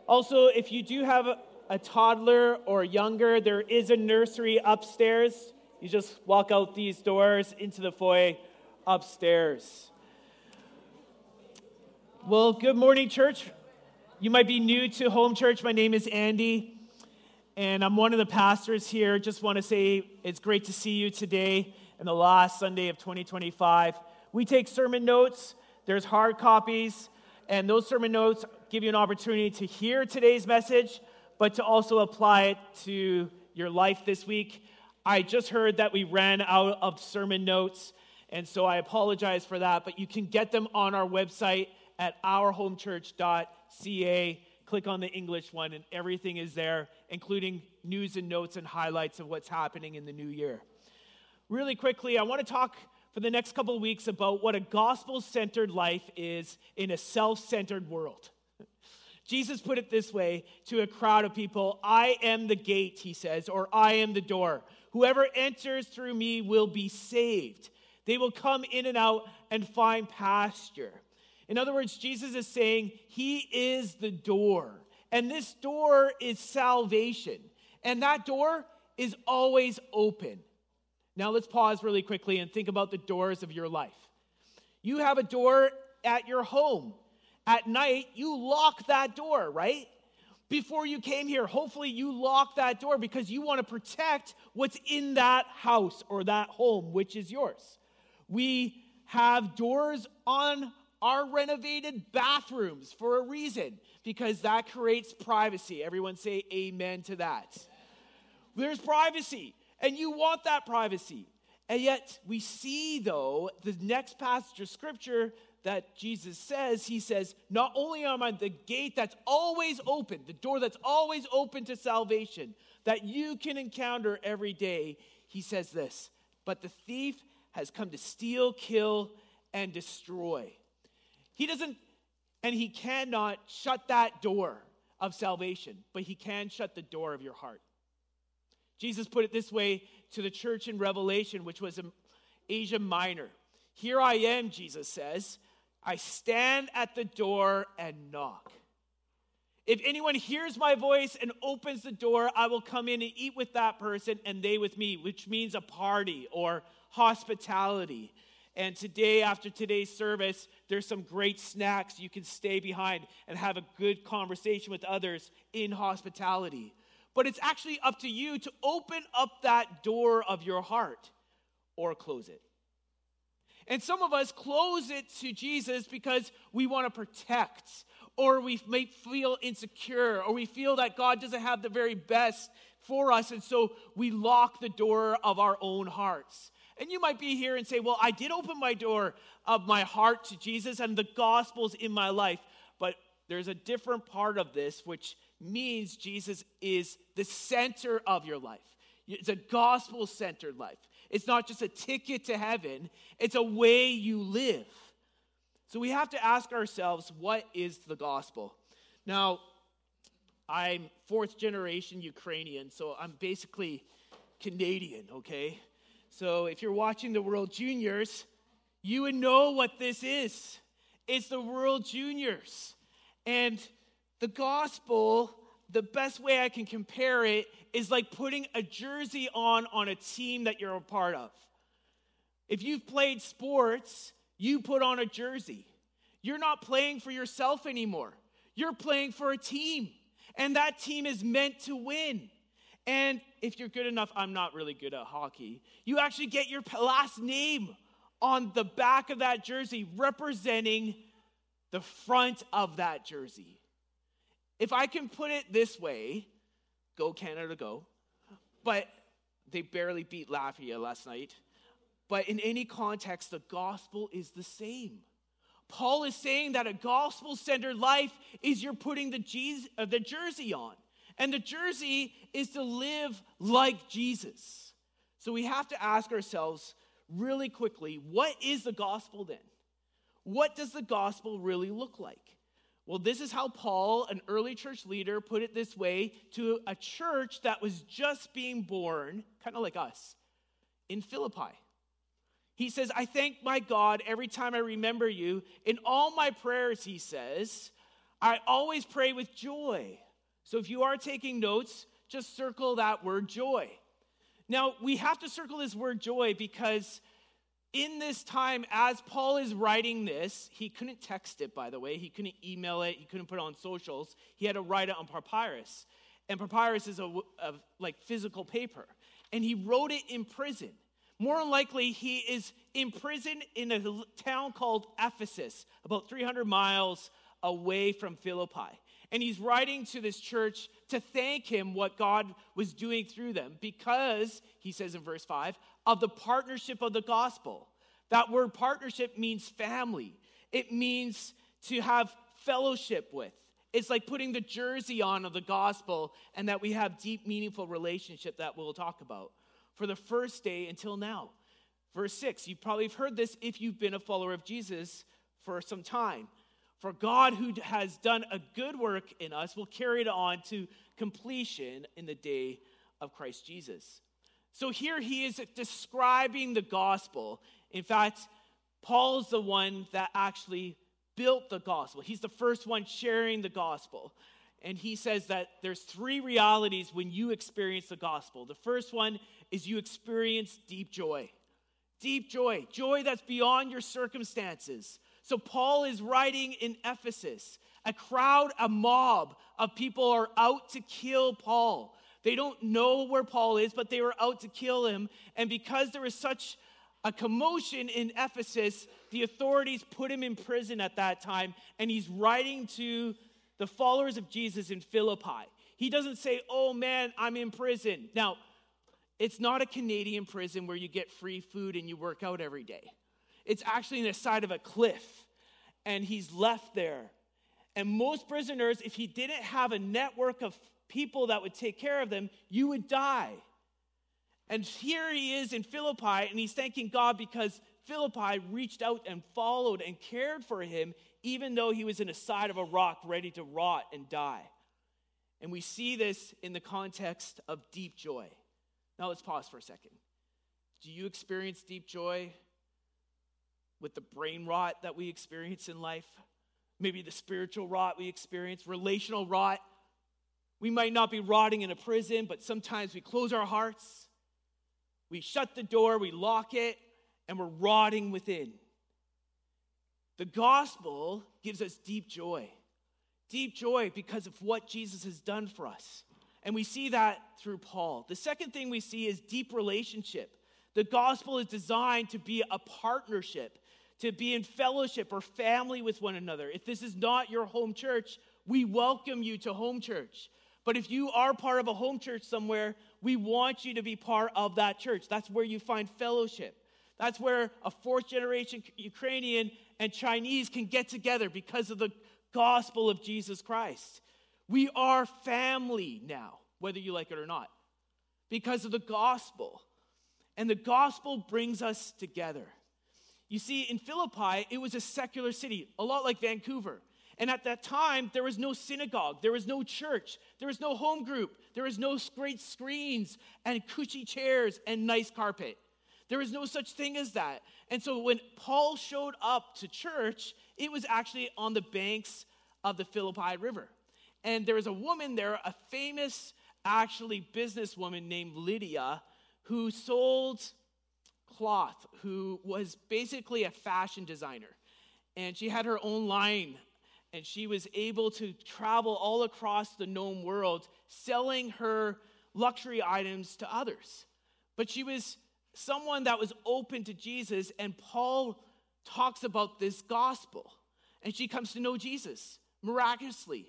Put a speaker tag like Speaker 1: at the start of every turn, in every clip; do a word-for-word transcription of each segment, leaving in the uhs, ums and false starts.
Speaker 1: Also, if you do have a, a toddler or younger, there is a nursery upstairs. You just walk out these doors into the foyer upstairs. Well, good morning, church. You might be new to Home Church. My name is Andy, and I'm one of the pastors here. Just want to say it's great to see you today and the last Sunday of twenty twenty-five. We take sermon notes. There's hard copies, and those sermon notes give you an opportunity to hear today's message, but to also apply it to your life this week. I just heard that we ran out of sermon notes, and so I apologize for that, but you can get them on our website at our home church dot c a. Click on the English one, and everything is there, including news and notes and highlights of what's happening in the new year. Really quickly, I want to talk for the next couple of weeks about what a gospel-centered life is in a self-centered world. Jesus put it this way to a crowd of people: I am the gate, he says, or I am the door. Whoever enters through me will be saved. They will come in and out and find pasture. In other words, Jesus is saying he is the door. And this door is salvation. And that door is always open. Now let's pause really quickly and think about the doors of your life. You have a door at your home. At night, you lock that door, right? Before you came here, hopefully you lock that door because you want to protect what's in that house or that home, which is yours. We have doors on our renovated bathrooms for a reason, because that creates privacy. Everyone say amen to that. There's privacy, and you want that privacy. And yet we see, though, the next passage of scripture that Jesus says, he says, not only am I the gate that's always open, the door that's always open to salvation, that you can encounter every day, he says this, but the thief has come to steal, kill, and destroy. He doesn't, and he cannot shut that door of salvation, but he can shut the door of your heart. Jesus put it this way to the church in Revelation, which was in Asia Minor. Here I am, Jesus says, I stand at the door and knock. If anyone hears my voice and opens the door, I will come in and eat with that person and they with me, which means a party or hospitality. And today, after today's service, there's some great snacks. You can stay behind and have a good conversation with others in hospitality. But it's actually up to you to open up that door of your heart or close it. And some of us close it to Jesus because we want to protect, or we may feel insecure, or we feel that God doesn't have the very best for us, and so we lock the door of our own hearts. And you might be here and say, well, I did open my door of my heart to Jesus and the gospel's in my life. But there's a different part of this, which means Jesus is the center of your life. It's a gospel-centered life. It's not just a ticket to heaven. It's a way you live. So we have to ask ourselves, what is the gospel? Now, I'm fourth generation Ukrainian, so I'm basically Canadian, okay? So if you're watching the World Juniors, you would know what this is. It's the World Juniors. And the gospel, the best way I can compare it is like putting a jersey on on a team that you're a part of. If you've played sports, you put on a jersey. You're not playing for yourself anymore. You're playing for a team. And that team is meant to win. And if you're good enough, I'm not really good at hockey, you actually get your last name on the back of that jersey representing the front of that jersey. If I can put it this way, go Canada, go. But they barely beat Latvia last night. But in any context, the gospel is the same. Paul is saying that a gospel-centered life is you're putting the, Jesus, uh, the jersey on. And the jersey is to live like Jesus. So we have to ask ourselves really quickly, what is the gospel then? What does the gospel really look like? Well, this is how Paul, an early church leader, put it this way to a church that was just being born, kind of like us, in Philippi. He says, I thank my God every time I remember you. In all my prayers, he says, I always pray with joy. So if you are taking notes, just circle that word joy. Now, we have to circle this word joy because in this time, as Paul is writing this, he couldn't text it, by the way. He couldn't email it. He couldn't put it on socials. He had to write it on papyrus. And papyrus is a, a like physical paper. And he wrote it in prison. More than likely, he is imprisoned in a town called Ephesus, about three hundred miles away from Philippi. And he's writing to this church to thank him what God was doing through them because, he says in verse five, of the partnership of the gospel. That word partnership means family. It means to have fellowship with. It's like putting the jersey on of the gospel and that we have deep, meaningful relationship that we'll talk about for the first day until now. Verse six, you've probably heard this if you've been a follower of Jesus for some time. For God, who has done a good work in us, will carry it on to completion in the day of Christ Jesus. So here he is describing the gospel. In fact, Paul's the one that actually built the gospel. He's the first one sharing the gospel. And he says that there's three realities when you experience the gospel. The first one is you experience deep joy. Deep joy. Joy that's beyond your circumstances. So Paul is writing in Ephesus. A crowd, a mob of people are out to kill Paul. They don't know where Paul is, but they were out to kill him. And because there was such a commotion in Ephesus, the authorities put him in prison at that time. And he's writing to the followers of Jesus in Philippi. He doesn't say, oh man, I'm in prison. Now, it's not a Canadian prison where you get free food and you work out every day. It's actually on the side of a cliff, and he's left there. And most prisoners, if he didn't have a network of people that would take care of them, you would die. And here he is in Philippi, and he's thanking God because Philippi reached out and followed and cared for him, even though he was in the side of a rock ready to rot and die. And we see this in the context of deep joy. Now let's pause for a second. Do you experience deep joy with the brain rot that we experience in life? Maybe the spiritual rot we experience, relational rot. We might not be rotting in a prison, but sometimes we close our hearts, we shut the door, we lock it, and we're rotting within. The gospel gives us deep joy. Deep joy because of what Jesus has done for us. And we see that through Paul. The second thing we see is deep relationship. The gospel is designed to be a partnership, to be in fellowship or family with one another. If this is not your home church, we welcome you to home church. But if you are part of a home church somewhere, we want you to be part of that church. That's where you find fellowship. That's where a fourth generation Ukrainian and Chinese can get together because of the gospel of Jesus Christ. We are family now, whether you like it or not, because of the gospel. And the gospel brings us together. You see, in Philippi, it was a secular city, a lot like Vancouver. And at that time, there was no synagogue, there was no church, there was no home group, there was no great screens and cushy chairs and nice carpet. There was no such thing as that. And so when Paul showed up to church, it was actually on the banks of the Philippi River. And there was a woman there, a famous, actually, businesswoman named Lydia, who sold cloth, who was basically a fashion designer. And she had her own line, and she was able to travel all across the known world selling her luxury items to others. But she was someone that was open to Jesus, and Paul talks about this gospel. And she comes to know Jesus miraculously.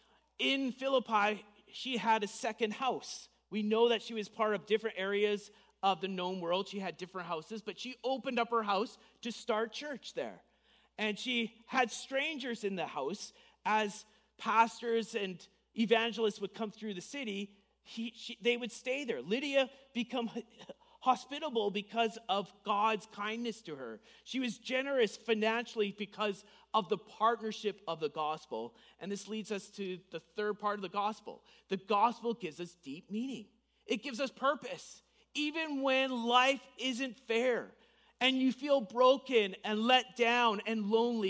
Speaker 1: In Philippi, she had a second house. We know that she was part of different areas of the known world. She had different houses, but she opened up her house to start church there. And she had strangers in the house. As pastors and evangelists would come through the city, he, she, they would stay there. Lydia became hospitable because of God's kindness to her. She was generous financially because of the partnership of the gospel. And this leads us to the third part of the gospel. The gospel gives us deep meaning. It gives us purpose. Even when life isn't fair and you feel broken and let down and lonely,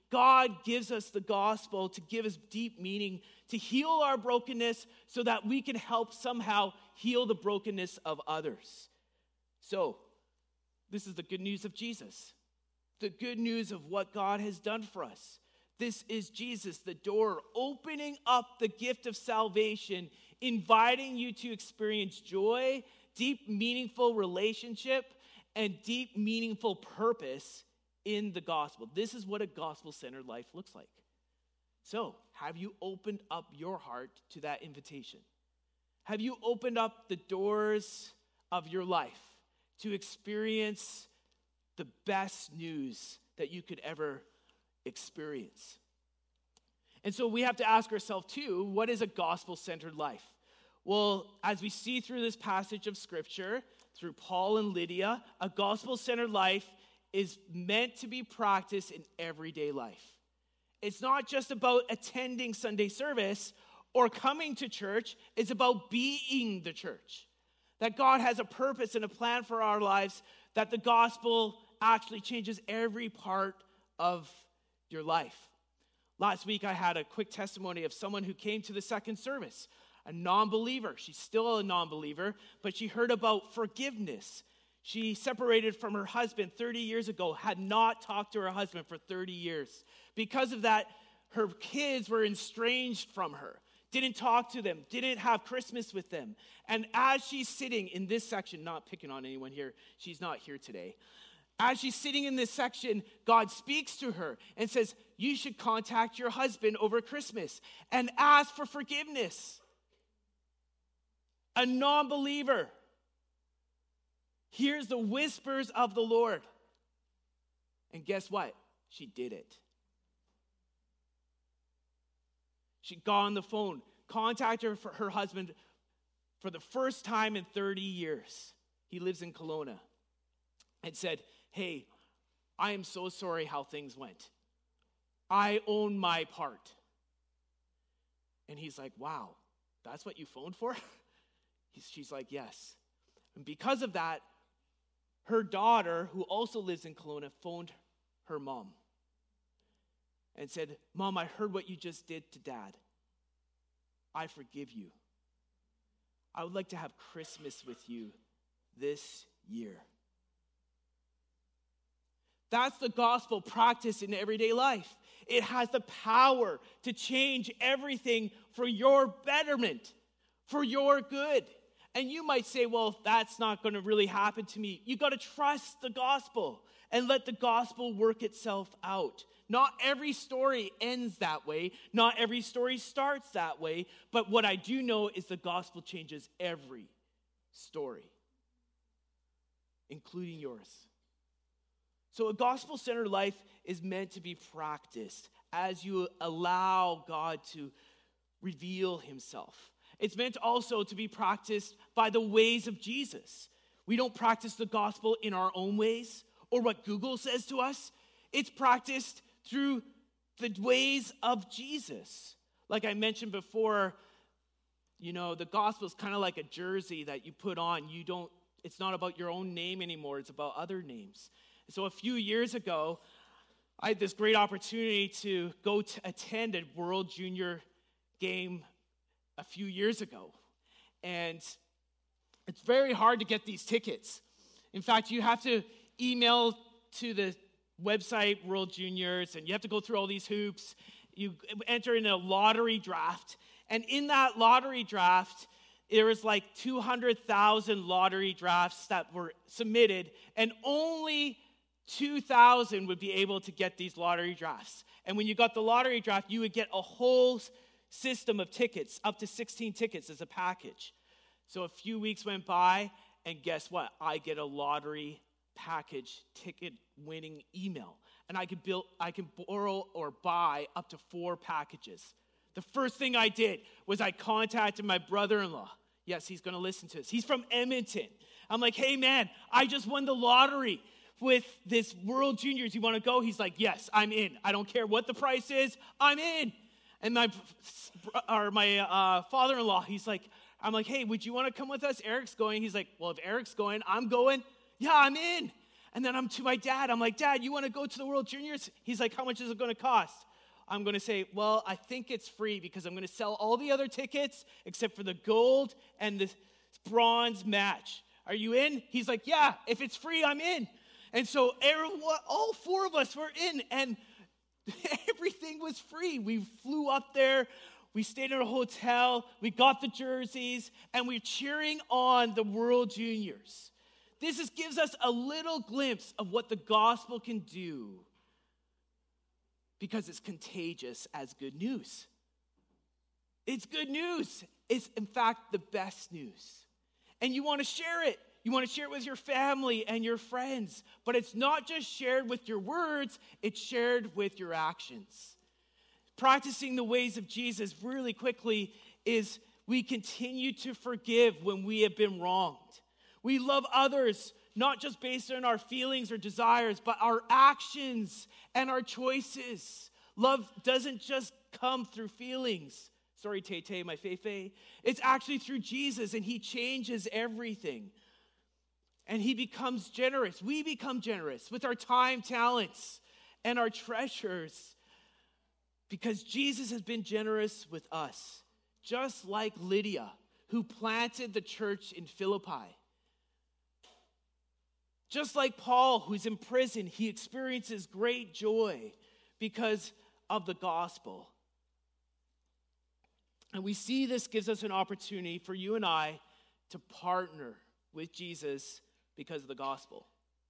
Speaker 1: God gives us the gospel to give us deep meaning, to heal our brokenness so that we can help somehow heal the brokenness of others. So, this is the good news of Jesus, the good news of what God has done for us. This is Jesus, the door, opening up the gift of salvation, inviting you to experience joy, deep, meaningful relationship, and deep, meaningful purpose in the gospel. This is what a gospel-centered life looks like. So, have you opened up your heart to that invitation? Have you opened up the doors of your life to experience the best news that you could ever experience? And so we have to ask ourselves too, what is a gospel-centered life? Well, as we see through this passage of Scripture, through Paul and Lydia, a gospel-centered life is meant to be practiced in everyday life. It's not just about attending Sunday service or coming to church. It's about being the church. That God has a purpose and a plan for our lives, that the gospel actually changes every part of your life. Last week, I had a quick testimony of someone who came to the second service, a non-believer. She's still a non-believer, but she heard about forgiveness. She separated from her husband thirty years ago, had not talked to her husband for thirty years. Because of that, her kids were estranged from her, didn't talk to them, didn't have Christmas with them. And as she's sitting in this section, not picking on anyone here, she's not here today. As she's sitting in this section, God speaks to her and says, you should contact your husband over Christmas and ask for forgiveness. A non-believer hears the whispers of the Lord. And guess what? She did it. She got on the phone, contacted her, for her husband for the first time in thirty years. He lives in Kelowna. And said, hey, I am so sorry how things went. I own my part. And he's like, wow, that's what you phoned for? He's, she's like, yes. And because of that, her daughter, who also lives in Kelowna, phoned her mom and said, Mom, I heard what you just did to Dad. I forgive you. I would like to have Christmas with you this year. That's the gospel practice in everyday life. It has the power to change everything for your betterment, for your good. And you might say, well, that's not going to really happen to me. You got to trust the gospel and let the gospel work itself out. Not every story ends that way. Not every story starts that way. But what I do know is the gospel changes every story, including yours. So a gospel-centered life is meant to be practiced as you allow God to reveal himself. It's meant also to be practiced by the ways of Jesus. We don't practice the gospel in our own ways or what Google says to us. It's practiced through the ways of Jesus. Like I mentioned before, you know, the gospel is kind of like a jersey that you put on. You don't, it's not about your own name anymore. It's about other names. So a few years ago, I had this great opportunity to go to attend a World Junior game a few years ago. And it's very hard to get these tickets. In fact, you have to email to the website, World Juniors, and you have to go through all these hoops. You enter in a lottery draft. And in that lottery draft, there was like two hundred thousand lottery drafts that were submitted, and only two thousand would be able to get these lottery drafts. And when you got the lottery draft, you would get a whole system of tickets, up to sixteen tickets as a package. So a few weeks went by, and guess what? I get a lottery package ticket winning email. And I could build, I can borrow or buy up to four packages. The first thing I did was I contacted my brother-in-law. Yes, he's going to listen to this. He's from Edmonton. I'm like, hey, man, I just won the lottery with this World Juniors. You want to go? He's like, yes, I'm in. I don't care what the price is. I'm in. And my or my uh, father-in-law, he's like, I'm like, hey, would you want to come with us? Eric's going. He's like, well, if Eric's going, I'm going. Yeah, I'm in. And then I'm to my dad. I'm like, Dad, you want to go to the World Juniors? He's like, how much is it going to cost? I'm going to say, well, I think it's free because I'm going to sell all the other tickets except for the gold and the bronze match. Are you in? He's like, yeah, if it's free, I'm in. And so everyone, all four of us were in, and everything was free. We flew up there. We stayed in a hotel. We got the jerseys, and we're cheering on the World Juniors. This is, gives us a little glimpse of what the gospel can do because it's contagious as good news. It's good news. It's, in fact, the best news. And you want to share it. You want to share it with your family and your friends. But it's not just shared with your words, it's shared with your actions. Practicing the ways of Jesus really quickly is we continue to forgive when we have been wronged. We love others, not just based on our feelings or desires, but our actions and our choices. Love doesn't just come through feelings. Sorry, Tay Tay, my Feifei. It's actually through Jesus, and he changes everything. And he becomes generous. We become generous with our time, talents, and our treasures because Jesus has been generous with us, just like Lydia, who planted the church in Philippi. Just like Paul, who's in prison, he experiences great joy because of the gospel. And we see this gives us an opportunity for you and I to partner with Jesus because of the gospel.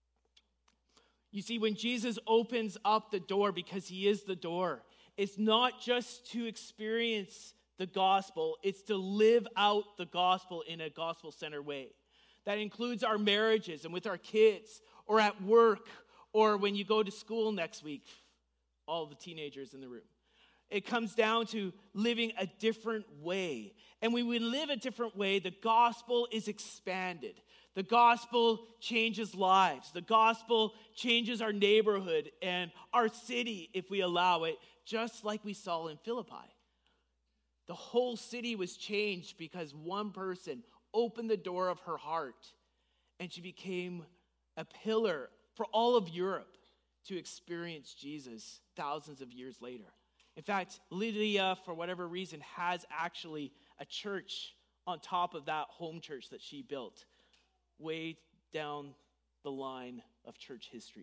Speaker 1: You see, when Jesus opens up the door, because he is the door, it's not just to experience the gospel, it's to live out the gospel in a gospel-centered way. That includes our marriages and with our kids, or at work, or when you go to school next week, all the teenagers in the room. It comes down to living a different way. And when we live a different way, the gospel is expanded. The gospel changes lives. The gospel changes our neighborhood and our city if we allow it, just like we saw in Philippi. The whole city was changed because one person opened the door of her heart, and she became a pillar for all of Europe to experience Jesus thousands of years later. In fact, Lydia, for whatever reason, has actually a church on top of that home church that she built, way down the line of church history.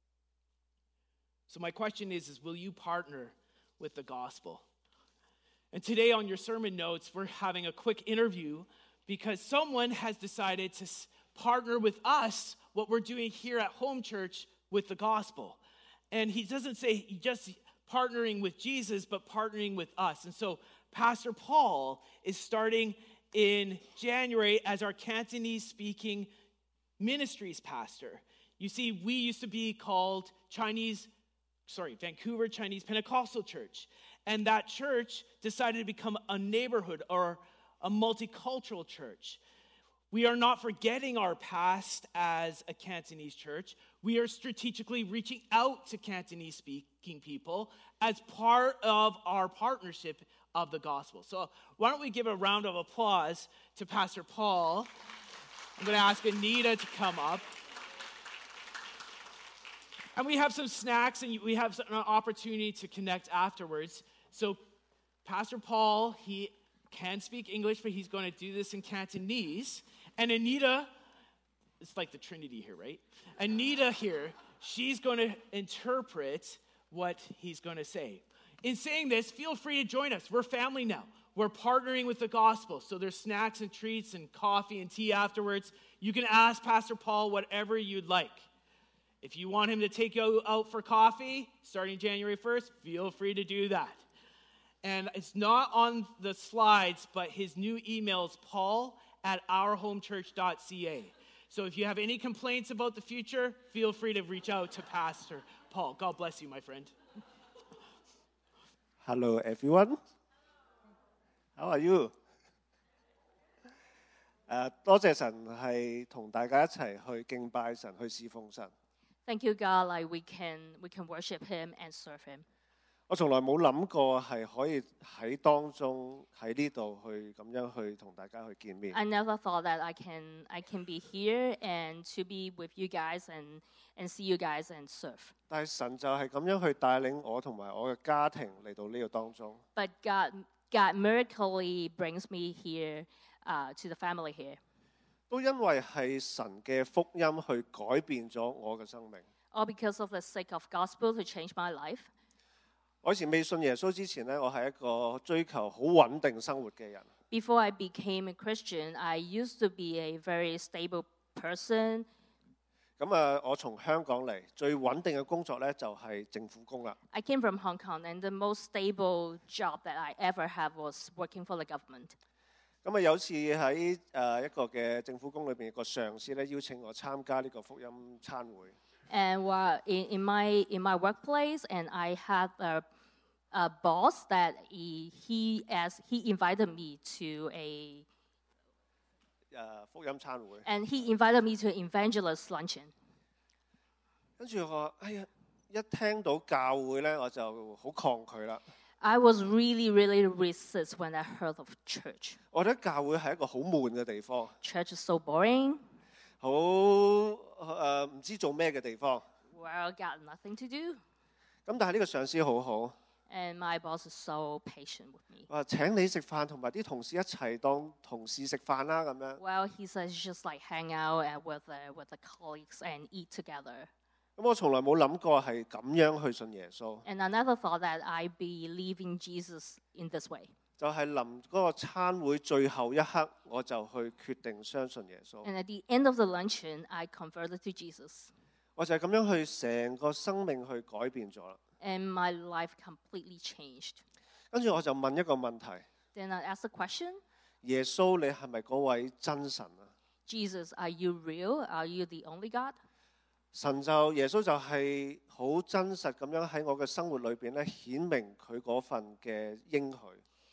Speaker 1: So my question is, is will you partner with the gospel? And today on your sermon notes, we're having a quick interview because someone has decided to partner with us what we're doing here at Home Church with the gospel. And he doesn't say just partnering with Jesus, but partnering with us. And so Pastor Paul is starting in January as our Cantonese-speaking ministries pastor. You see, we used to be called Chinese, sorry, Vancouver Chinese Pentecostal Church. And that church decided to become a neighborhood or a multicultural church. We are not forgetting our past as a Cantonese church. We are strategically reaching out to Cantonese-speaking people as part of our partnership of the gospel. So why don't we give a round of applause to Pastor Paul. I'm going to ask Anita to come up. And we have some snacks, and we have an opportunity to connect afterwards. So Pastor Paul, he can speak English, but he's going to do this in Cantonese. And Anita, it's like the Trinity here, right? Anita here, she's going to interpret what he's going to say. In saying this, feel free to join us. We're family now. We're partnering with the gospel. So there's snacks and treats and coffee and tea afterwards. You can ask Pastor Paul whatever you'd like. If you want him to take you out for coffee starting January first, feel free to do that. And it's not on the slides, but his new email is paul at ourhomechurch dot c a. So if you have any complaints about the future, feel free to reach out to Pastor Paul. God bless you, my friend.
Speaker 2: Hello, everyone. How are you? 誒，多謝神係同大家一齊去敬拜神，去侍奉神。
Speaker 3: Thank you, God. Like we can we can worship Him and serve Him.
Speaker 2: 我從來冇諗過係可以喺當中喺呢度去咁樣去同大家去見面。
Speaker 3: I never thought that I can I can be here and to be with you guys and and see you guys and serve.
Speaker 2: 但係神就係咁樣去帶領我同埋我嘅家庭嚟到呢個當中。
Speaker 3: But God God miraculously brings me here uh, to the family here.
Speaker 2: 都因為係神嘅福音去改變咗我嘅生命。
Speaker 3: All because of the sake of gospel to change my life.
Speaker 2: 我以前未信耶穌之前咧，我係一個追求好穩定生活嘅人。
Speaker 3: Before I became a Christian, I used to be a very stable person.
Speaker 2: 咁啊，我從香港嚟，最穩定嘅工作咧就係政府工啦。
Speaker 3: I came from Hong Kong, and the most stable job that I ever had was working for the government.
Speaker 2: 咁啊，有次喺誒一個嘅政府工裏邊，個上司咧邀請我參加呢個福音餐會。
Speaker 3: And while in, in my in my workplace, and I had a, a boss that he he as he invited me to a
Speaker 2: 誒福音餐會。
Speaker 3: and he invited me to an evangelist luncheon.
Speaker 2: 跟住我話：哎呀，一聽到教會咧，我就好抗拒啦。
Speaker 3: I was really really resist when I heard of church.
Speaker 2: 我覺得教會係一個好悶嘅地方，
Speaker 3: Church is so boring.
Speaker 2: 好誒唔知做咩嘅地方。
Speaker 3: Well, got nothing to do.
Speaker 2: 咁但係呢個上司好好，
Speaker 3: And my boss is so patient with me.
Speaker 2: 話請你食飯，同埋啲同事一齊當同事食飯啦咁樣。
Speaker 3: Well, he says just like hang out and with the, with the colleagues and eat together.
Speaker 2: 咁我從來冇諗過係咁樣去信耶穌，
Speaker 3: And I never thought that I'd believe in Jesus in this way.
Speaker 2: 就係臨嗰個餐會最後一刻，我就去決定相信耶穌。
Speaker 3: And at the end of the luncheon, I converted to Jesus.
Speaker 2: 我就係咁樣去成個生命去改變咗啦。
Speaker 3: And my life completely changed.
Speaker 2: 跟住我就問一個問題：
Speaker 3: Then I asked the question,
Speaker 2: 耶穌，你係咪嗰位真神啊？
Speaker 3: Jesus, are you real? Are you the only God?
Speaker 2: 神就耶穌就係好真實咁樣喺我嘅生活裏邊咧，顯明佢嗰份嘅應許。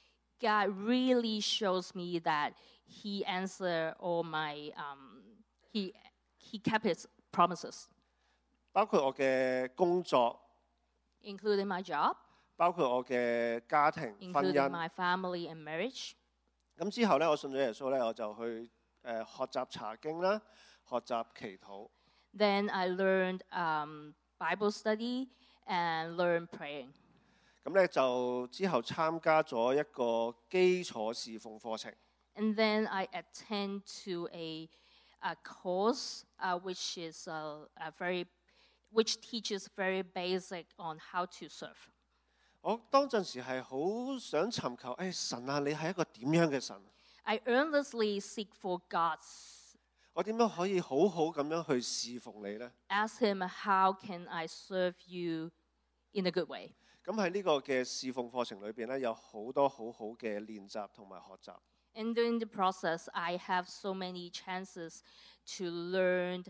Speaker 3: God really shows me that He answered all my, um, He He kept His promises,
Speaker 2: 包括我嘅工作，
Speaker 3: including my job,
Speaker 2: 包括我嘅家庭婚
Speaker 3: including
Speaker 2: 姻。
Speaker 3: my family and marriage.
Speaker 2: 咁之後咧，我信咗耶穌咧，我就去誒、呃、學習查經啦，學習祈禱。
Speaker 3: Then I learned um, Bible study and learned praying.
Speaker 2: 咁咧就之後參加咗一個基礎侍奉課程。
Speaker 3: And then I attend to a, a course uh, which is uh, a very, which teaches very basic on how to serve.
Speaker 2: 我當陣時係好想尋求，誒、哎、神啊，你係一個點樣嘅神？
Speaker 3: I earnestly seek for God's.
Speaker 2: 我點樣可以好好咁樣去侍奉你呢？
Speaker 3: Ask Him, how can I serve you in a good way?
Speaker 2: 咁喺呢個嘅侍奉課程裏邊咧，有好多好好嘅練習同埋學習。
Speaker 3: And during the process, I have so many chances to learn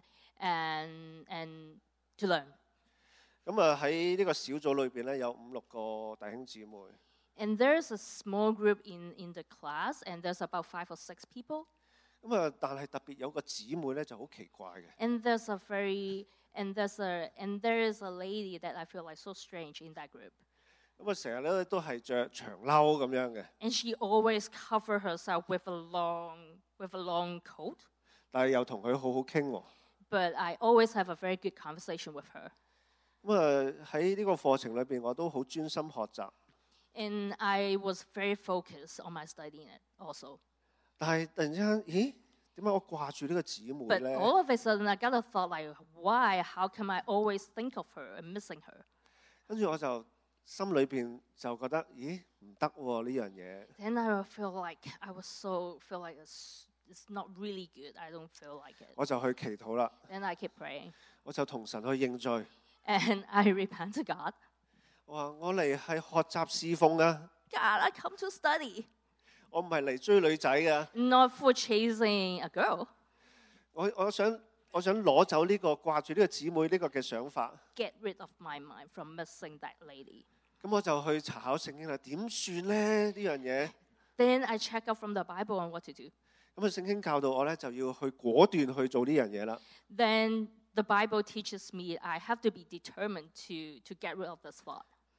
Speaker 3: and and to learn.
Speaker 2: 咁啊喺呢個小組裏邊咧，有五六個弟兄姊妹。
Speaker 3: And there's a small group in, in the class, and there's about five or six people.
Speaker 2: 咁啊，但係特別有個姊妹咧就好奇怪嘅。
Speaker 3: And there's a very and there's a and there is a lady that I feel like so strange in that group.
Speaker 2: 咁啊，成日咧都係着長褸咁樣嘅，
Speaker 3: And she always cover herself with a long with a long coat.
Speaker 2: 但係又同佢好好傾喎。
Speaker 3: But I always have a very good conversation with her.
Speaker 2: 咁啊喺呢個課程裏邊，我都好專心學習。
Speaker 3: And I was very focused on my studying it also.
Speaker 2: 但係突然之間，咦？點解我掛住呢個姊妹
Speaker 3: But
Speaker 2: 咧？
Speaker 3: all of a sudden, I got a thought like, why? How come I always think of her and missing her?
Speaker 2: 跟住我就心裏邊就覺得，咦，唔得喎呢樣嘢。
Speaker 3: Then I feel like I was so feel like it's, it's not really good. I don't feel like it.
Speaker 2: 我就去祈禱啦，
Speaker 3: Then I keep praying,
Speaker 2: 我就同神去認罪。
Speaker 3: and I repent to God.
Speaker 2: 我話我嚟係學習侍奉啊，
Speaker 3: God, I come to study,
Speaker 2: 我唔係嚟追女仔噶。
Speaker 3: not for chasing a girl.
Speaker 2: 我我想我想攞走呢個掛住呢個姊妹呢個嘅想法。
Speaker 3: Get rid of my mind from missing that lady.
Speaker 2: 咁我就去查考聖經啦，點算咧呢樣嘢？
Speaker 3: Then I check out from the Bible on what to do.
Speaker 2: 咁啊，聖經教導我咧就要去果斷去做呢樣嘢啦。
Speaker 3: Then the Bible teaches me I have to be determined to, to get rid of this thought.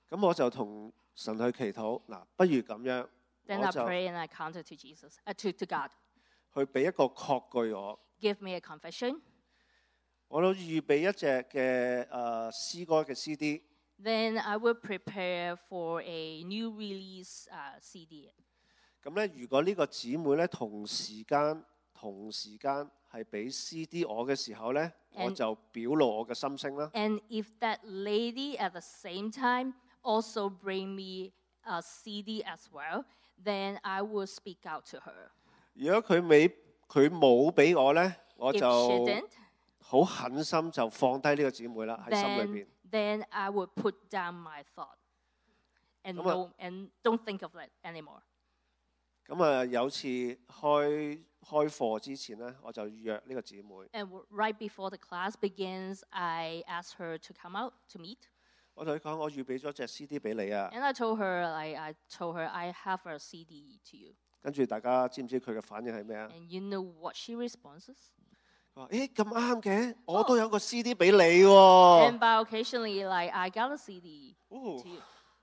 Speaker 2: 咁我就同神去祈禱，嗱，不如咁樣，
Speaker 3: Then
Speaker 2: 我
Speaker 3: I
Speaker 2: 就
Speaker 3: pray and I counter to Jesus, uh, to, to God.
Speaker 2: 去俾一個確據我。
Speaker 3: Give me a confession.
Speaker 2: 我都預備一隻嘅誒詩歌嘅 C D。
Speaker 3: Then I will prepare for a new release uh, C D.
Speaker 2: 咁咧，如果呢個姊妹咧同時間同時間係俾 C D 我嘅時候咧，
Speaker 3: And-
Speaker 2: 我就表露我嘅心聲啦。
Speaker 3: And if that lady at the same time also bring me a C D as well, then I will speak out to her.
Speaker 2: 如果佢未佢冇俾我咧，我
Speaker 3: If
Speaker 2: 就
Speaker 3: she didn't,
Speaker 2: 好狠心就放低呢個姊妹啦喺心裏
Speaker 3: then,
Speaker 2: 邊。
Speaker 3: then I will put down my thought and,
Speaker 2: Come on.
Speaker 3: no, and don't think of it anymore.
Speaker 2: 咁啊，有次開開課之前咧，我就約呢個姊妹，
Speaker 3: And w- right before the class begins, I asked her to come out to meet.
Speaker 2: 我同佢講，我預備咗隻 C D 俾你啊。
Speaker 3: And I told her, I, I told her, I have a C D to you.
Speaker 2: 跟住大家知唔知佢嘅反應係咩啊？
Speaker 3: And you know what she responds?
Speaker 2: 佢話：誒咁啱嘅，我都有個 C D 俾你喎、
Speaker 3: And by occasionally, like, I got a C D
Speaker 2: 哦
Speaker 3: to you.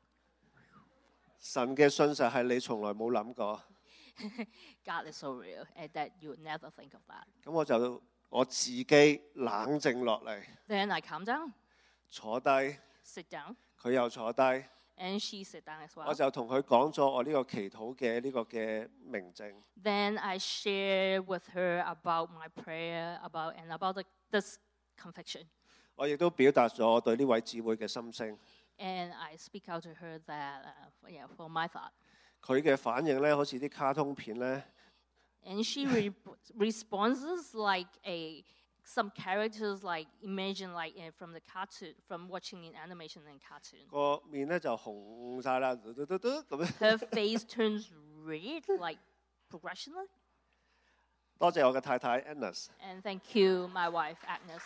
Speaker 2: 神嘅信實係你從來冇諗過。
Speaker 3: God is so real, and that you would never think of that.
Speaker 2: 咁我就我自己冷靜落嚟，
Speaker 3: Then I calm down,
Speaker 2: 坐低，
Speaker 3: sit down,
Speaker 2: 佢又坐低，
Speaker 3: and she sit down as
Speaker 2: 我
Speaker 3: well.
Speaker 2: 就同佢講咗我呢個祈禱嘅呢個嘅明證。
Speaker 3: Then I share with her about my prayer, about and about the, this conviction.
Speaker 2: 我亦都表達咗我對呢位姊妹嘅心聲。
Speaker 3: And I speak out to her that, uh, yeah, for my thought.
Speaker 2: 佢嘅反應咧，好似啲卡通片咧，
Speaker 3: And she re- responds like a some characters like imagine like uh, from the cartoon, from watching in animation and cartoon.
Speaker 2: 個面咧就紅晒啦，嘟嘟嘟嘟咁樣。
Speaker 3: Her face turns red like progressionally.
Speaker 2: 多謝我嘅太太 Agnes，
Speaker 3: And thank you, my wife Agnes.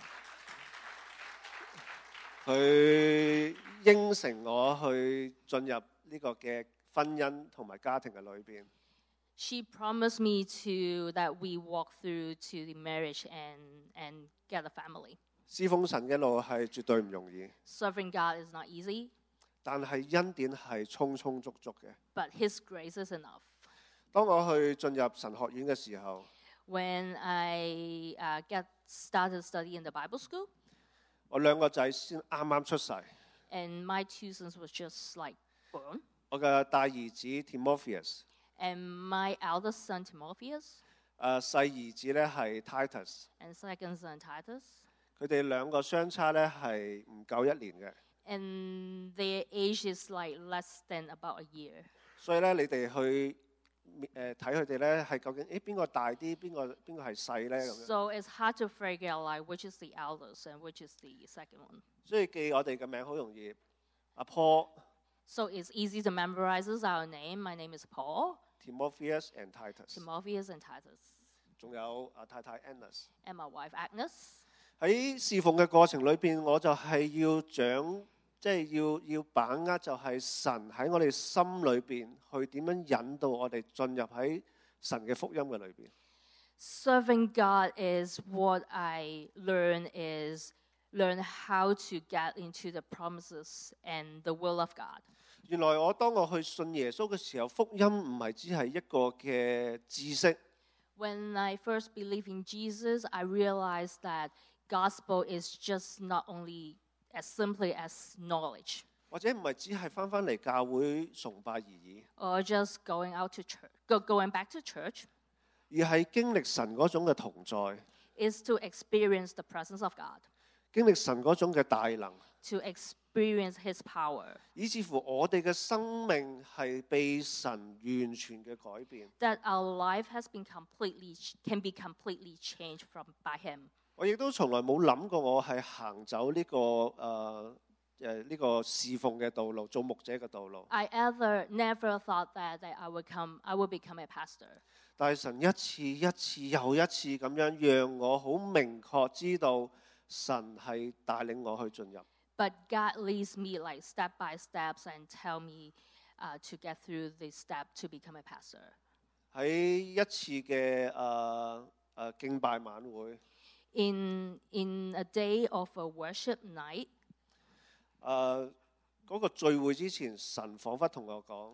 Speaker 2: 佢應承我去進入呢個嘅婚姻同埋家庭嘅裏邊。
Speaker 3: She promised me to that we walk through to the marriage and and get a family.
Speaker 2: 侍奉神嘅路係絕對唔容易，
Speaker 3: Serving God is not easy,
Speaker 2: 但係恩典係充充足足嘅。
Speaker 3: but His grace is enough.
Speaker 2: 當我去進入神學院嘅時候，
Speaker 3: When I uh, get started studying in the Bible school,
Speaker 2: 我兩個仔先啱啱出世。
Speaker 3: and my two sons was just like born,
Speaker 2: 我嘅大兒子 Timotheus，
Speaker 3: and my eldest son Timotheus
Speaker 2: 誒、呃、細兒子咧係 Titus，
Speaker 3: and second son Titus,
Speaker 2: 佢哋兩個相差咧係唔夠一年嘅，
Speaker 3: and their age is like less than about a year.
Speaker 2: 所以咧你哋去誒睇佢哋咧係究竟誒邊個大啲，邊個邊個係細咧咁樣。
Speaker 3: So it's hard to figure out like which is the eldest and which is the second one.
Speaker 2: 所以記我哋嘅名好容易，阿 Paul、
Speaker 3: So it's easy to memorize our name. My name is Paul,
Speaker 2: Timotheus and Titus，
Speaker 3: Timotheus and Titus,
Speaker 2: 仲有阿太太 Agnes。
Speaker 3: and my wife Agnes.
Speaker 2: 喺侍奉嘅過程裏邊，我就係要掌，即係要要把握，就係神喺我哋心裏邊去點樣引導我哋進入喺神嘅福音嘅裏邊。
Speaker 3: Serving God is what I learn is learn how to get into the promises and the will of God.
Speaker 2: 原來我當我去信耶穌嘅時候，福音唔係只係一個嘅知識，
Speaker 3: When I first believed in Jesus, I realized that gospel is just not only as simply as knowledge
Speaker 2: 或者唔係只係翻返嚟教會崇拜而已，
Speaker 3: or just going out to church, go, going back to church.
Speaker 2: 而係經歷神嗰種嘅同在，
Speaker 3: Is to experience the presence of God,
Speaker 2: 經歷神嗰種嘅大能，
Speaker 3: to experience His power,
Speaker 2: 以至乎我哋嘅生命係被神完全嘅改變。
Speaker 3: that our life has been completely can be completely changed from by Him.
Speaker 2: 我亦都從來冇諗過我係行走呢、個誒誒呢個侍奉嘅道路，做牧者嘅道路。
Speaker 3: I ever never thought that, that I would come I would become a pastor.
Speaker 2: 但係神一次一次又一次咁樣，讓我好明確知道神係帶領我去進入。
Speaker 3: But God leads me like step by steps and tell me uh, to get through this step to become a pastor.
Speaker 2: 喺一次嘅誒誒敬拜晚會，
Speaker 3: In in a day of a worship night,
Speaker 2: 誒、 嗰個聚會之前，神彷彿同我講，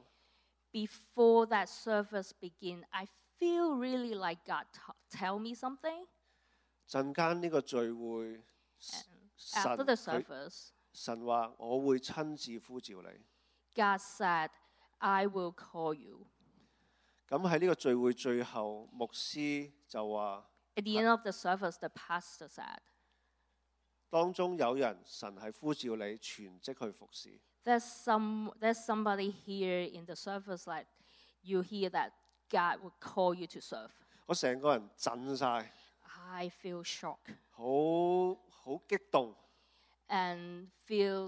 Speaker 3: Before that service begin, I feel really like God t- tell me something.
Speaker 2: 陣間呢個聚會，神
Speaker 3: After the
Speaker 2: 佢
Speaker 3: service,
Speaker 2: 神話我會親自呼召你。
Speaker 3: God said, I will call you.
Speaker 2: 咁喺呢個聚會最後，牧師就話
Speaker 3: At the end of the service, the pastor said,
Speaker 2: 當中有人神係呼召你全職去服侍。
Speaker 3: there's some there's somebody here in the service like you hear that God will call you to serve.
Speaker 2: 我成個人震晒，
Speaker 3: I feel shocked
Speaker 2: 好好激動。
Speaker 3: and feel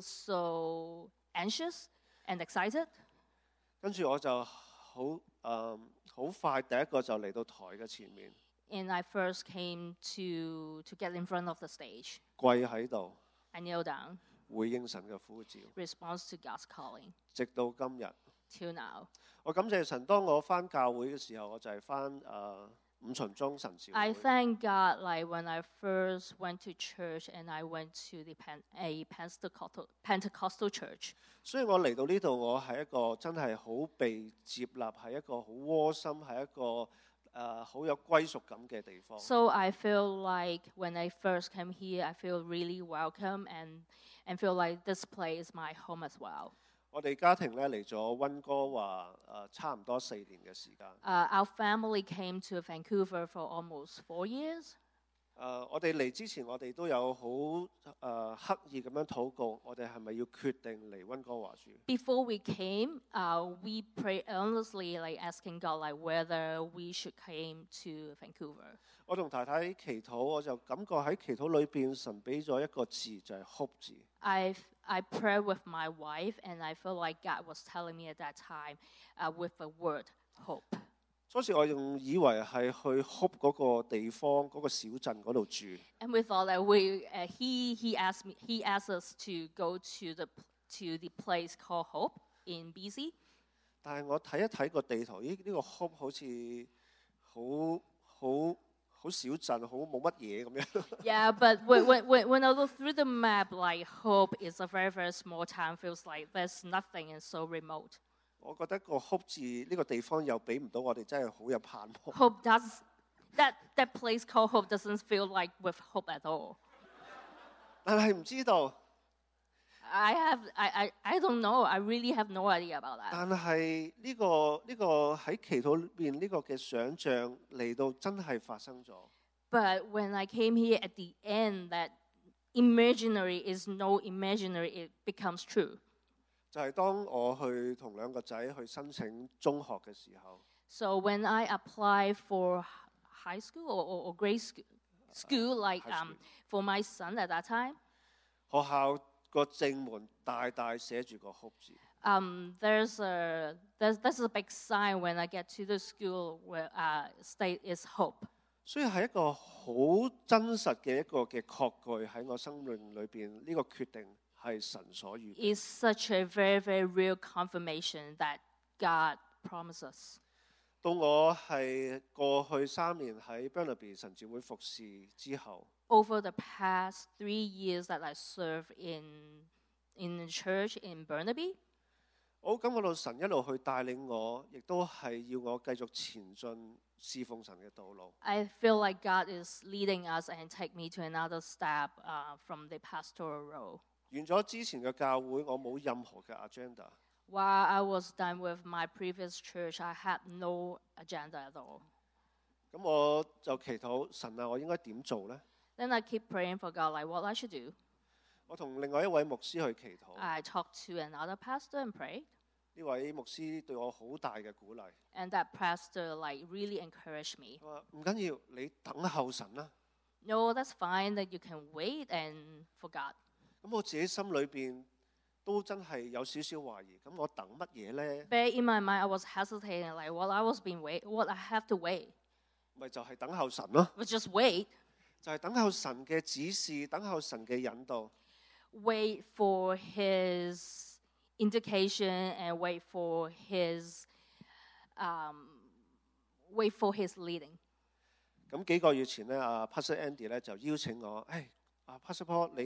Speaker 3: so anxious and excited.
Speaker 2: 跟住我就好誒好快，第一個就嚟到台嘅前面，
Speaker 3: And I first came to to get in front of the stage.
Speaker 2: 跪喺度
Speaker 3: I kneel down,
Speaker 2: 回應神嘅呼召，
Speaker 3: response to God's calling
Speaker 2: 直到今日。
Speaker 3: till now.
Speaker 2: 我感謝神，當我翻教會嘅時候，我就係翻誒五旬宗神召
Speaker 3: I
Speaker 2: 會。
Speaker 3: thank God, like when I first went to church and I went to the Pen- a Pentecostal Pentecostal church.
Speaker 2: 所以我嚟到呢度，我係一個真係好被接納，係一個好窩心，係一個誒好有歸屬感嘅地方。
Speaker 3: So I feel like when I first came here, I feel really welcome and and feel like this place is my home as well.
Speaker 2: 我哋家庭咧嚟咗温哥華誒差唔多四年嘅時間。
Speaker 3: Uh, our family came to Vancouver for almost four years.
Speaker 2: 誒、我哋嚟之前，我哋都有好誒、刻意咁樣禱告，我哋係咪要決定嚟温哥華住？
Speaker 3: Before we came, uh, we prayed earnestly, like asking God, like whether we should came to Vancouver.
Speaker 2: 我同太太祈禱，我就感覺喺祈禱裏邊，神俾咗一個字，就係、hope 字。
Speaker 3: I I prayed with my wife, and I feel like God was telling me at that time, uh, with the word hope.
Speaker 2: 初時我仲以為係去 hope 嗰個地方嗰、個小鎮嗰度住，
Speaker 3: And we thought that we uh, he he asked me he asked us to go to the to the place called Hope in B C.
Speaker 2: 但係我睇一睇個地圖，咦？呢、個 hope 好似好好好小鎮，好冇乜嘢咁樣。
Speaker 3: Yeah, but when, when when when I look through the map, like Hope is a very very small town. Feels like there's nothing and so remote.
Speaker 2: 我覺得個 hope 字呢、個地方又俾唔到我哋，真係好有盼望。
Speaker 3: Hope does that that place called Hope doesn't feel like with hope at all.
Speaker 2: 但係唔知道，
Speaker 3: I have I, I I don't know. I really have no idea about that.
Speaker 2: 但係呢、個呢、個喺祈禱裏邊呢個嘅想像嚟到真係發生咗。
Speaker 3: But when I came here at the end, that imaginary is no imaginary. It becomes true.
Speaker 2: 就係當我去同兩個仔去申請中學嘅時候，
Speaker 3: So when I apply for high school or, or, or grade school, school like
Speaker 2: high
Speaker 3: um,
Speaker 2: school.
Speaker 3: for my son at that time,
Speaker 2: 學校個正門大大寫住個 hope 字。
Speaker 3: um, there's a there's there's a big sign when I get to the school where uh, state is hope.
Speaker 2: 所以係一個好真實嘅一個嘅確據喺我生命裏邊，呢、個決定係神所預備。
Speaker 3: It's such a very very real confirmation that God promises.
Speaker 2: 到我係過去三年喺 Burnaby 神召會服侍之後，
Speaker 3: Over the past three years that I served in in the church in Burnaby,
Speaker 2: 我感覺到神一路去帶領我，亦都係要我繼續前進侍奉神嘅道路。
Speaker 3: I feel like God is leading us and take me to another step uh, from the pastoral role.
Speaker 2: 完咗之前嘅教會，我冇任何嘅 agenda。
Speaker 3: While I was done with my previous church, I had no agenda at all.
Speaker 2: 咁我就祈禱神啊，我應該點做呢？
Speaker 3: Then I keep praying for God, like what I should do.
Speaker 2: 我同另外一位牧師去祈禱，
Speaker 3: I talked to another pastor and prayed,
Speaker 2: 呢位牧師對我好大嘅鼓勵。
Speaker 3: and that pastor like really encouraged me.
Speaker 2: 佢話唔緊要，你等候神啦。
Speaker 3: No, that's fine. That you can wait and for God.
Speaker 2: 咁我自己心裏邊都真係有少少懷疑。咁我等乜嘢呢？
Speaker 3: But in my mind, I was hesitating, like what I was being wait, what I have to wait.
Speaker 2: 咪就係等候神咯，
Speaker 3: But just wait,
Speaker 2: 就係等候神嘅指示，等候神嘅引導。
Speaker 3: wait for His indication and wait for His, um, wait for His leading.
Speaker 2: 咁幾個月前咧，阿 Pastor Andy 咧就邀請我，誒，阿 Pastor Paul，你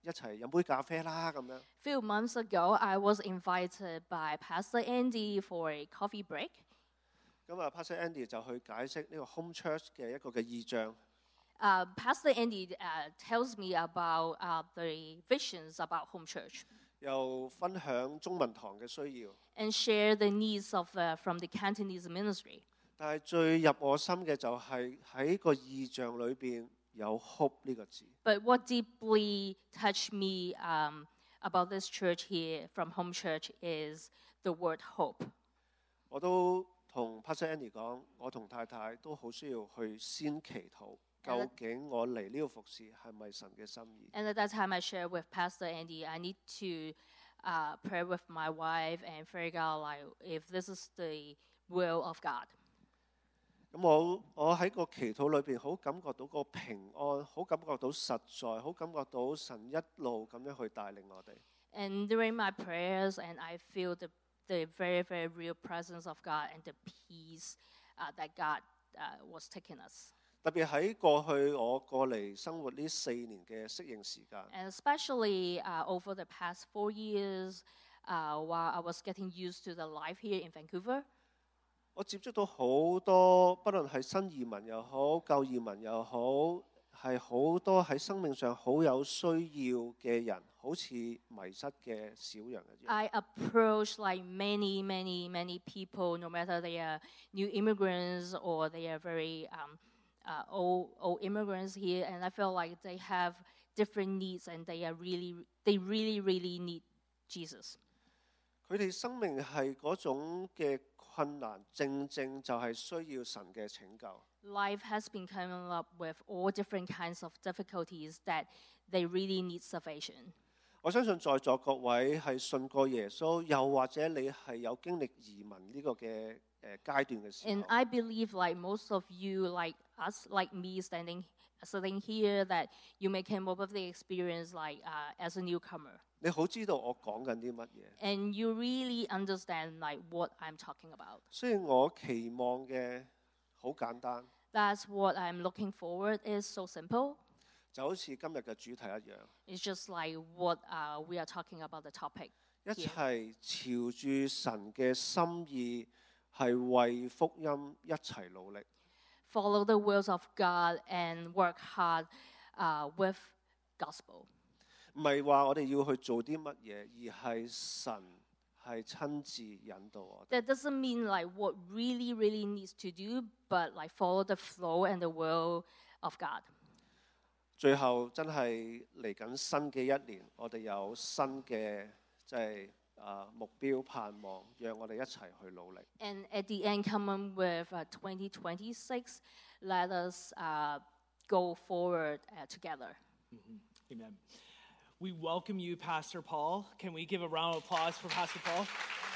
Speaker 2: 一齊飲杯咖啡啦咁樣。
Speaker 3: Few months ago, I was invited by Pastor Andy for a coffee break.
Speaker 2: 咁啊，Pastor Andy 就去解釋呢個 home church 嘅一個嘅意象。
Speaker 3: Uh, Pastor Andy uh, tells me about uh, the visions about home church
Speaker 2: 又分享中文堂嘅需要。
Speaker 3: and share the needs of uh, from the Cantonese ministry.
Speaker 2: 但係最入我心嘅就係喺個意象裏邊有 hope 呢個字。
Speaker 3: But what deeply touched me um, about this church here from home church is the word hope.
Speaker 2: 我都同 Pastor Andy 講，我同太太都好需要去先祈禱，究竟我嚟呢個服侍係咪神嘅心意？
Speaker 3: And at that time, I shared with Pastor Andy, I need to uh, pray with my wife and figure out like if this is the will of God.
Speaker 2: 咁我我喺個祈禱裏邊好感覺到個平安，好感覺到實在，好感覺到神一路咁樣去帶領我哋。
Speaker 3: And during my prayers, and I feel the, the very, very real presence of God and the peace uh, that God uh, was taking us.
Speaker 2: 特別喺過去我過嚟生活呢四年嘅適應時間，
Speaker 3: And especially uh, over the past four years, uh, while I was getting used to the life here in Vancouver,
Speaker 2: 我接觸到好多，不論係新移民又好，舊移民又好，係好多喺生命上好有需要嘅人，好似迷失嘅小羊一樣。
Speaker 3: I approach like many, many, many people, no matter they are new immigrants or they are very um, uh, old, old immigrants here, and I feel like they have different needs and they are really, they really, really need Jesus.
Speaker 2: 佢哋生命係嗰種嘅困難，正正就係需要神嘅拯救。
Speaker 3: Life has been coming up with all different kinds of difficulties that they really need salvation.
Speaker 2: 我相信在座各位係信過耶穌，又或者你係有經歷移民呢個嘅誒階段嘅時
Speaker 3: And
Speaker 2: 候，
Speaker 3: I believe like most of you, like us, like me standing sitting here, that you may come up with the experience like uh, as a newcomer.
Speaker 2: 你好知道我講緊啲乜嘢。
Speaker 3: And you really understand like what I'm talking about.
Speaker 2: 雖然我期望嘅好簡單，
Speaker 3: That's what I'm looking forward is so simple.
Speaker 2: 就好似今日嘅主題一樣，
Speaker 3: It's just like what uh, we are talking about the topic.
Speaker 2: 一齊朝住神嘅心意，係為福音一齊努力。
Speaker 3: Follow the wills of God and work hard uh, with gospel.
Speaker 2: 唔係話我哋要去做啲乜嘢，而係神係親自引導我哋。
Speaker 3: That doesn't mean like what really, really needs to do, but like follow the flow and the will of God.
Speaker 2: 最後真係嚟緊新嘅一年，我哋有新嘅即係啊目標盼望，讓我哋一齊去努力。
Speaker 3: And at the end, coming with uh, twenty twenty-six, let us uh, go forward uh, together.
Speaker 1: Amen. We welcome you, Pastor Paul. Can we give a round of applause for Pastor Paul?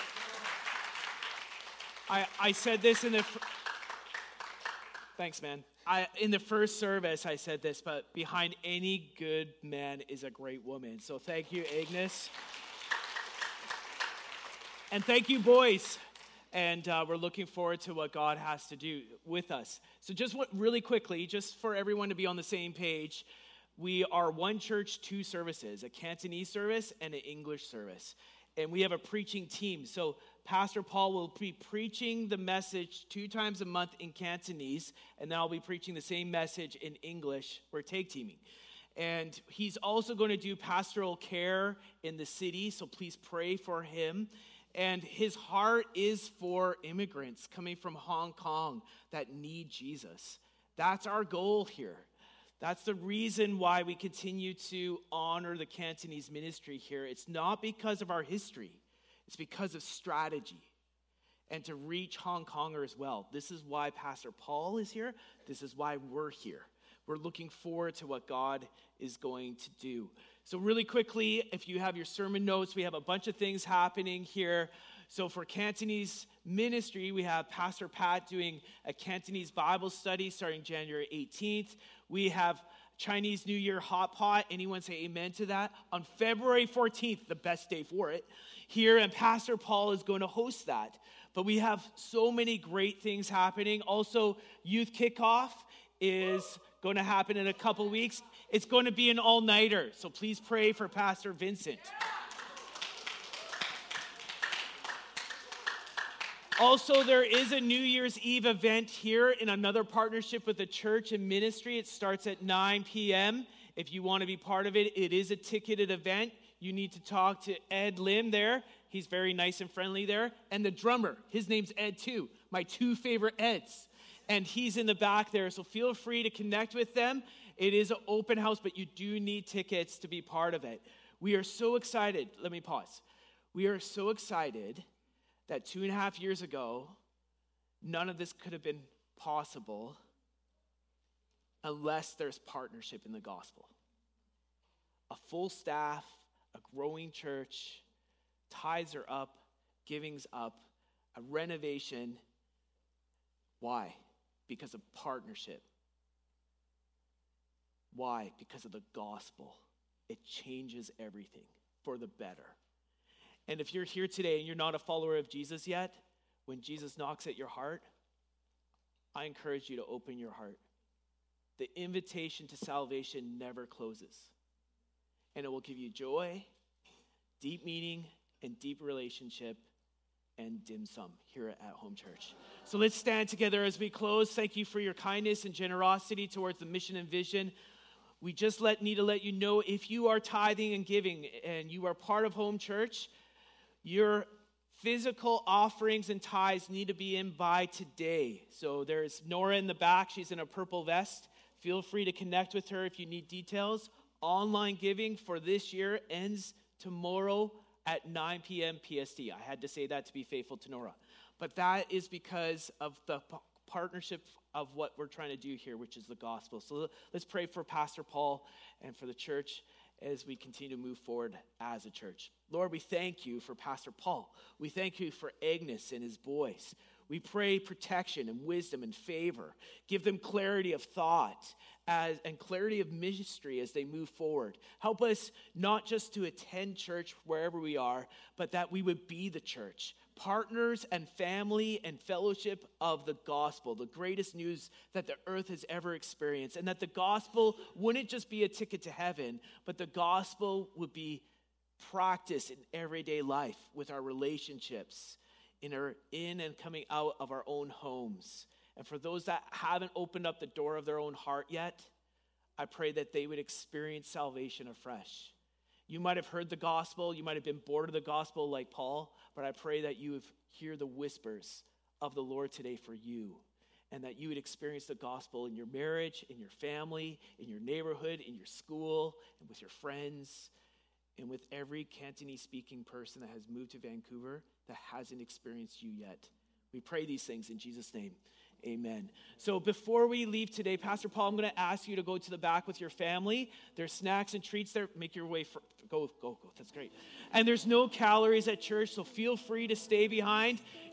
Speaker 1: I, I said this in the... Fr- Thanks, man. I, in the first service, I said this, but behind any good man is a great woman. So thank you, Agnes. And thank you, boys. And uh, we're looking forward to what God has to do with us. So just what, really quickly, just for everyone to be on the same page, we are one church, two services, a Cantonese service and an English service. And we have a preaching team. So Pastor Paul will be preaching the message two times a month in Cantonese, and then I'll be preaching the same message in English. We're tag teaming. And he's also going to do pastoral care in the city, so please pray for him. And his heart is for immigrants coming from Hong Kong that need Jesus. That's our goal here. That's the reason why we continue to honor the Cantonese ministry here. It's not because of our history. It's because of strategy and to reach Hong Konger as well. This is why Pastor Paul is here. This is why we're here. We're looking forward to what God is going to do. So really quickly, if you have your sermon notes, we have a bunch of things happening here. So for Cantonese ministry, we have Pastor Pat doing a Cantonese Bible study starting January eighteenth. We have Chinese New Year hot pot. Anyone say amen to that? On February fourteenth, the best day for it, here, and Pastor Paul is going to host that. But we have so many great things happening. Also, youth kickoff is going to happen in a couple weeks. It's going to be an all-nighter, so please pray for Pastor Vincent. Also, there is a New Year's Eve event here in another partnership with the church and ministry. It starts at nine p.m. If you want to be part of it, it is a ticketed event. You need to talk to Ed Lim there. He's very nice and friendly there. And the drummer, his name's Ed too, my two favorite Eds. And he's in the back there, so feel free to connect with them. It is an open house, but you do need tickets to be part of it. We are so excited. Let me pause. We are so excited that two and a half years ago, none of this could have been possible unless there's partnership in the gospel. A full staff, a growing church, tithes are up, giving's up, a renovation. Why? Because of partnership. Why? Because of the gospel. It changes everything for the better. And if you're here today and you're not a follower of Jesus yet, when Jesus knocks at your heart, I encourage you to open your heart. The invitation to salvation never closes. And it will give you joy, deep meaning, and deep relationship, and dim sum here at Home Church. So let's stand together as we close. Thank you for your kindness and generosity towards the mission and vision. We just let, need to let you know, if you are tithing and giving and you are part of Home Church, your physical offerings and tithes need to be in by today. So there's Nora in the back. She's in a purple vest. Feel free to connect with her if you need details. Online giving for this year ends tomorrow at nine p.m. P S T. I had to say that to be faithful to Nora. But that is because of the p- partnership of what we're trying to do here, which is the gospel. So let's pray for Pastor Paul and for the church as we continue to move forward as a church. Lord, we thank you for Pastor Paul. We thank you for Agnes and his boys. We pray protection and wisdom and favor. Give them clarity of thought as, and clarity of ministry as they move forward. Help us not just to attend church wherever we are, but that we would be the church. Partners and family and fellowship of the gospel, the greatest news that the earth has ever experienced. And that the gospel wouldn't just be a ticket to heaven, but the gospel would be practiced in everyday life with our relationships, in our in and coming out of our own homes. And for those that haven't opened up the door of their own heart yet, I pray that they would experience salvation afresh. You might have heard the gospel, you might have been bored of the gospel like Paul, but I pray that you would hear the whispers of the Lord today for you, and that you would experience the gospel in your marriage, in your family, in your neighborhood, in your school, and with your friends, and with every Cantonese-speaking person that has moved to Vancouver that hasn't experienced you yet. We pray these things in Jesus' name. Amen. So before we leave today, Pastor Paul, I'm going to ask you to go to the back with your family. There's snacks and treats there. Make your way. For, go, go, go. That's great. And there's no calories at church, so feel free to stay behind.